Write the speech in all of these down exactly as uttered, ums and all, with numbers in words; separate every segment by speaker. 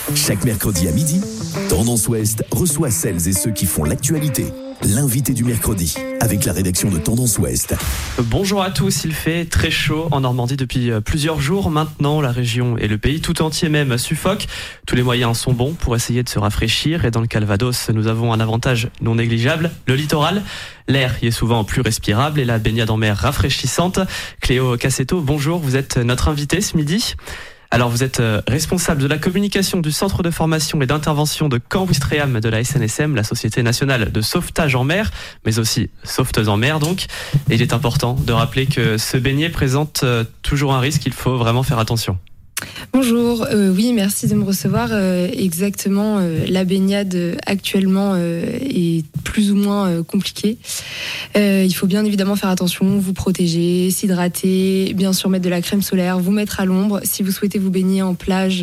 Speaker 1: Chaque mercredi à midi, Tendance Ouest reçoit celles et ceux qui font l'actualité. L'invité du mercredi, avec la rédaction de Tendance Ouest.
Speaker 2: Bonjour à tous, il fait très chaud en Normandie depuis plusieurs jours. Maintenant, la région et le pays tout entier même suffoquent. Tous les moyens sont bons pour essayer de se rafraîchir. Et dans le Calvados, nous avons un avantage non négligeable, le littoral. L'air y est souvent plus respirable et la baignade en mer rafraîchissante. Cléo Cassetto, bonjour, vous êtes notre invitée ce midi. Alors vous êtes responsable de la communication du Centre de formation et d'intervention de Caen-Ouistreham de la S N S M, la Société nationale de sauvetage en mer, mais aussi sauveteuse en mer donc. Et il est important de rappeler que se baigner présente toujours un risque, il faut vraiment faire attention.
Speaker 3: Bonjour, euh, oui merci de me recevoir. Euh, exactement, euh, la baignade euh, actuellement euh, est plus ou moins euh, compliquée. Euh, il faut bien évidemment faire attention, vous protéger, s'hydrater, bien sûr mettre de la crème solaire, vous mettre à l'ombre. Si vous souhaitez vous baigner en plage,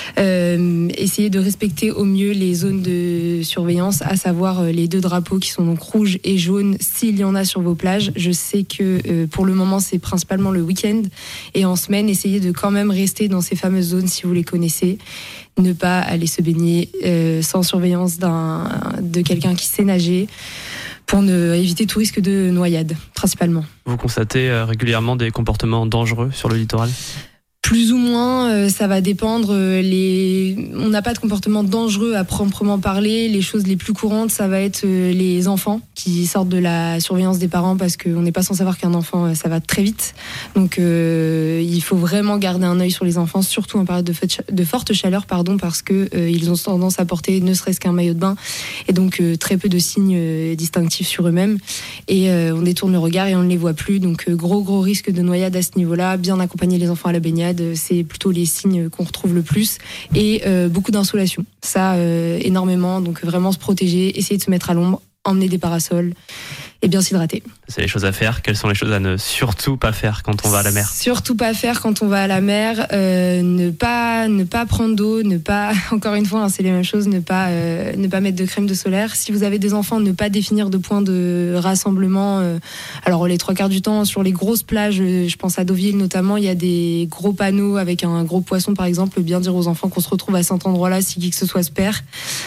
Speaker 3: euh, essayez de respecter au mieux les zones de surveillance, à savoir euh, les deux drapeaux qui sont donc rouges et jaunes s'il y en a sur vos plages. Je sais que euh, pour le moment c'est principalement le week-end et en semaine, essayez de quand même rester dans ces fameuses zones si vous les connaissez, ne pas aller se baigner euh, sans surveillance d'un, de quelqu'un qui sait nager pour ne, éviter tout risque de noyade principalement.
Speaker 2: Vous constatez euh, régulièrement des comportements dangereux sur le littoral ?
Speaker 3: Plus ou moins, euh, ça va dépendre. Euh, les... On n'a pas de comportement dangereux à proprement parler. Les choses les plus courantes, ça va être euh, les enfants qui sortent de la surveillance des parents parce qu'on n'est pas sans savoir qu'un enfant, euh, ça va très vite. Donc euh, il faut vraiment garder un œil sur les enfants, surtout en période de, fe- de forte chaleur, pardon, parce que euh, ils ont tendance à porter ne serait-ce qu'un maillot de bain et donc euh, très peu de signes euh, distinctifs sur eux-mêmes. Et euh, on détourne le regard et on ne les voit plus. Donc euh, gros gros risque de noyade à ce niveau-là. Bien accompagner les enfants à la baignade. C'est plutôt les signes qu'on retrouve le plus et euh, beaucoup d'insolation, ça euh, énormément, donc vraiment se protéger, essayer de se mettre à l'ombre, emmener des parasols et bien s'hydrater.
Speaker 2: C'est les choses à faire. Quelles sont les choses à ne surtout pas faire quand on va à la mer ?
Speaker 3: Surtout pas faire quand on va à la mer, euh, ne pas ne pas prendre d'eau, ne pas, encore une fois, hein, c'est les mêmes choses, ne pas euh, ne pas mettre de crème de solaire. Si vous avez des enfants, ne pas définir de points de rassemblement. Euh, alors les trois quarts du temps sur les grosses plages, euh, je pense à Deauville notamment, il y a des gros panneaux avec un gros poisson par exemple. Bien dire aux enfants qu'on se retrouve à cet endroit-là si qui que ce soit se perd.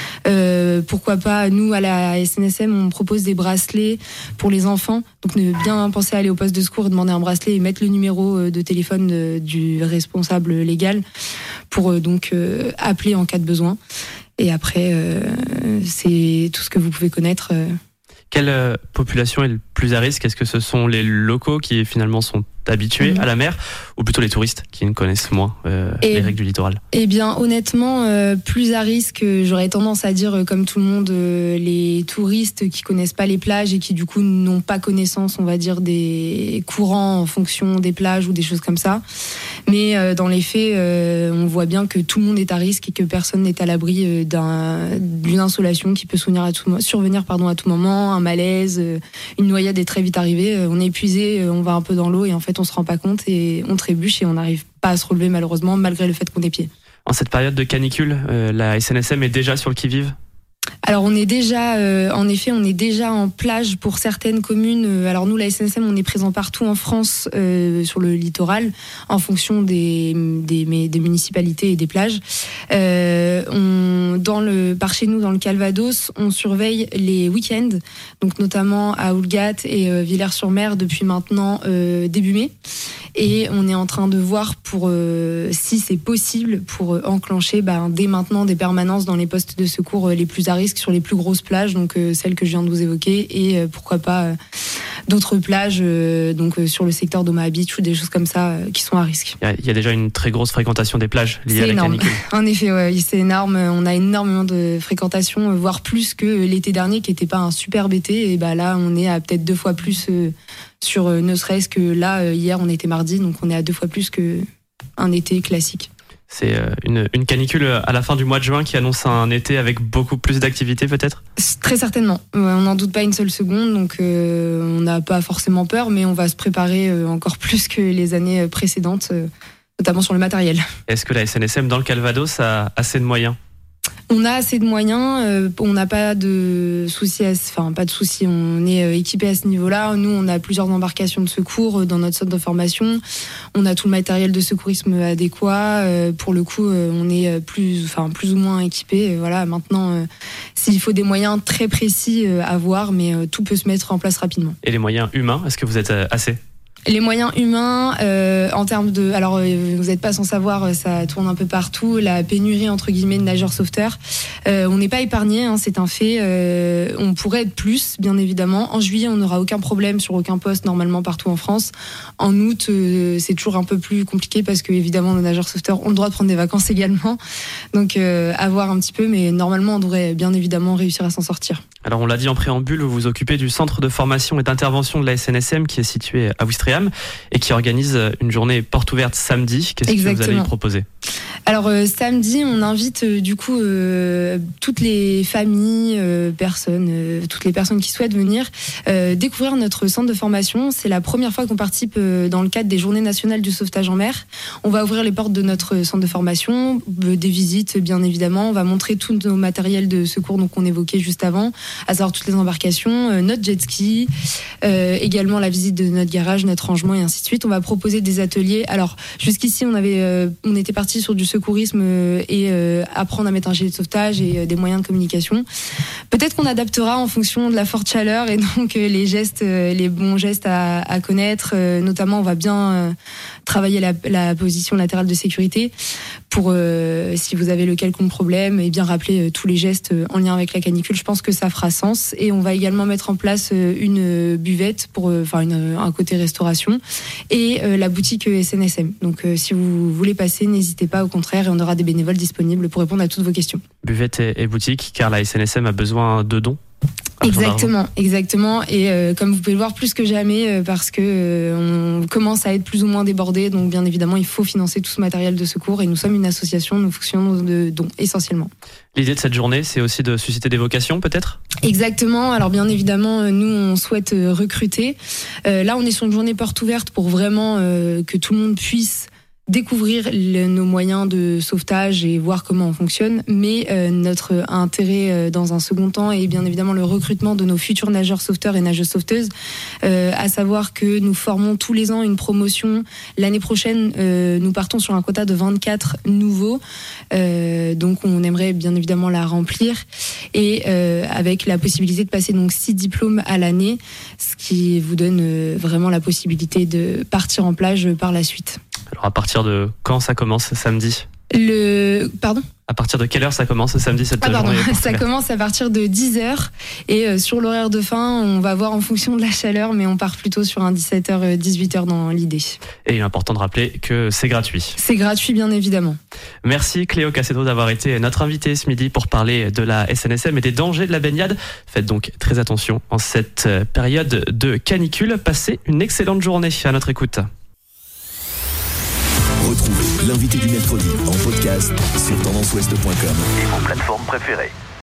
Speaker 3: Euh, pourquoi pas, nous à la S N S M, on propose des bracelets pour les enfants. Donc ne bien penser à aller au poste de secours, demander un bracelet et mettre le numéro de téléphone du responsable légal pour donc appeler en cas de besoin. Et après, c'est tout ce que vous pouvez connaître.
Speaker 2: Quelle population est le plus à risque ? Est-ce que ce sont les locaux qui finalement sont habitués mmh. à la mer ou plutôt les touristes qui ne connaissent moins euh, les règles du littoral ?
Speaker 3: Eh bien honnêtement, euh, plus à risque, j'aurais tendance à dire comme tout le monde, euh, les touristes qui connaissent pas les plages et qui du coup n'ont pas connaissance, on va dire, des courants en fonction des plages ou des choses comme ça. Mais euh, dans les faits, euh, on voit bien que tout le monde est à risque et que personne n'est à l'abri d'un, d'une insolation qui peut survenir à tout, survenir pardon, à tout moment, un malaise, une noyade est très vite arrivée, on est épuisé, on va un peu dans l'eau et en fait on se rend pas compte et on trébuche et on n'arrive pas à se relever malheureusement malgré le fait qu'on ait pied.
Speaker 2: En cette période de canicule, euh, la S N S M est déjà sur le qui-vive ?
Speaker 3: Alors on est déjà, euh, en effet, on est déjà en plage pour certaines communes. Alors nous, la S N S M, on est présent partout en France euh, sur le littoral, en fonction des, des, des municipalités et des plages. Euh, on, dans le, par chez nous, dans le Calvados, on surveille les week-ends, donc notamment à Houlgat et euh, Villers-sur-Mer depuis maintenant euh, début mai. Et on est en train de voir pour, euh, si c'est possible, pour euh, enclencher bah, dès maintenant des permanences dans les postes de secours euh, les plus à risque sur les plus grosses plages, donc euh, celles que je viens de vous évoquer, et euh, pourquoi pas euh, d'autres plages, euh, donc euh, sur le secteur d'Omaha Beach ou des choses comme ça euh, qui sont à risque.
Speaker 2: Il y, a, il y a déjà une très grosse fréquentation des plages liées
Speaker 3: c'est
Speaker 2: à la
Speaker 3: énorme.
Speaker 2: canicule.
Speaker 3: En effet, ouais, c'est énorme. On a énormément de fréquentation, voire plus que l'été dernier qui n'était pas un superbe été. Et bah là, on est à peut-être deux fois plus euh, sur, euh, ne serait-ce que là, euh, hier, on était mardi, donc on est à deux fois plus qu'un été classique.
Speaker 2: C'est une, une canicule à la fin du mois de juin qui annonce un été avec beaucoup plus d'activités peut-être ?
Speaker 3: Très certainement. On n'en doute pas une seule seconde, donc euh, on n'a pas forcément peur, mais on va se préparer euh, encore plus que les années précédentes, euh, notamment sur le matériel.
Speaker 2: Est-ce que la S N S M dans le Calvados a assez de moyens ?
Speaker 3: On a assez de moyens, euh, on n'a pas de soucis, à, enfin pas de soucis, on est euh, équipé à ce niveau-là. Nous, on a plusieurs embarcations de secours euh, dans notre centre de formation. On a tout le matériel de secourisme adéquat. Euh, pour le coup, euh, on est plus, enfin plus ou moins équipé. Euh, voilà, maintenant, euh, s'il faut des moyens très précis euh, à voir, mais euh, tout peut se mettre en place rapidement.
Speaker 2: Et les moyens humains, est-ce que vous êtes euh, assez ?
Speaker 3: Les moyens humains, euh, en termes de, alors euh, vous n'êtes pas sans savoir, ça tourne un peu partout, la pénurie entre guillemets de nageurs sauveteurs. Euh, on n'est pas épargné, hein, c'est un fait. Euh, on pourrait être plus, bien évidemment. En juillet, on n'aura aucun problème sur aucun poste normalement partout en France. En août, euh, c'est toujours un peu plus compliqué parce que évidemment nos nageurs sauveteurs ont le droit de prendre des vacances également. Donc euh, à voir un petit peu, mais normalement on devrait bien évidemment réussir à s'en sortir.
Speaker 2: Alors on l'a dit en préambule, vous vous occupez du centre de formation et d'intervention de la S N S M qui est situé à Ouistreham et qui organise une journée porte ouverte samedi. Qu'est-ce Exactement. que vous allez y proposer ?
Speaker 3: Alors euh, samedi, on invite euh, du coup euh, toutes les familles, euh, personnes, euh, toutes les personnes qui souhaitent venir euh, découvrir notre centre de formation. C'est la première fois qu'on participe euh, dans le cadre des Journées nationales du sauvetage en mer. On va ouvrir les portes de notre centre de formation, euh, des visites bien évidemment. On va montrer tous nos matériels de secours donc qu'on évoquait juste avant, à savoir toutes les embarcations, euh, notre jet ski, euh, également la visite de notre garage, notre rangement et ainsi de suite. On va proposer des ateliers. Alors jusqu'ici, on avait, euh, on était parti sur du secourisme et euh, apprendre à mettre un gilet de sauvetage et euh, des moyens de communication. Peut-être qu'on adaptera en fonction de la forte chaleur et donc euh, les gestes, euh, les bons gestes à, à connaître. Euh, notamment, on va bien euh, travailler la, la position latérale de sécurité pour, euh, si vous avez le quelconque problème, et bien rappeler euh, tous les gestes euh, en lien avec la canicule. Je pense que ça fera sens. Et on va également mettre en place euh, une buvette pour, enfin, euh, un côté restauration et euh, la boutique S N S M. Donc, euh, si vous voulez passer, n'hésitez pas. Au contraire, et on aura des bénévoles disponibles pour répondre à toutes vos questions.
Speaker 2: Buvette et, et boutique, car la S N S M a besoin de dons.
Speaker 3: Exactement, exactement. Et euh, comme vous pouvez le voir, plus que jamais, euh, parce que euh, on commence à être plus ou moins débordé. Donc, bien évidemment, il faut financer tout ce matériel de secours. Et nous sommes une association, nous fonctionnons de dons essentiellement.
Speaker 2: L'idée de cette journée, c'est aussi de susciter des vocations, peut-être ?
Speaker 3: Exactement. Alors, bien évidemment, nous, on souhaite recruter. Euh, là, on est sur une journée porte ouverte pour vraiment euh, que tout le monde puisse découvrir le, nos moyens de sauvetage et voir comment on fonctionne, mais euh, notre intérêt euh, dans un second temps est bien évidemment le recrutement de nos futurs nageurs sauveteurs et nageuses sauveteuses, euh, à savoir que nous formons tous les ans une promotion. L'année prochaine, euh, nous partons sur un quota de vingt-quatre nouveaux, euh, donc on aimerait bien évidemment la remplir, et euh, avec la possibilité de passer donc six diplômes à l'année, ce qui vous donne euh, vraiment la possibilité de partir en plage par la suite.
Speaker 2: Alors à partir de quand ça commence samedi ?
Speaker 3: Le pardon ?
Speaker 2: À partir de quelle heure ça commence samedi cette
Speaker 3: ah, pardon.
Speaker 2: journée ?
Speaker 3: Ça commence à partir de dix heures et euh, sur l'horaire de fin, on va voir en fonction de la chaleur, mais on part plutôt sur un dix-sept heures, dix-huit heures dans l'idée.
Speaker 2: Et il est important de rappeler que c'est gratuit.
Speaker 3: C'est gratuit, bien évidemment.
Speaker 2: Merci Cléo Cassetto d'avoir été notre invitée ce midi pour parler de la S N S M et des dangers de la baignade. Faites donc très attention en cette période de canicule. Passez une excellente journée à notre écoute.
Speaker 1: Retrouvez l'invité du mercredi en podcast sur tendance ouest point com
Speaker 4: et vos plateformes préférées.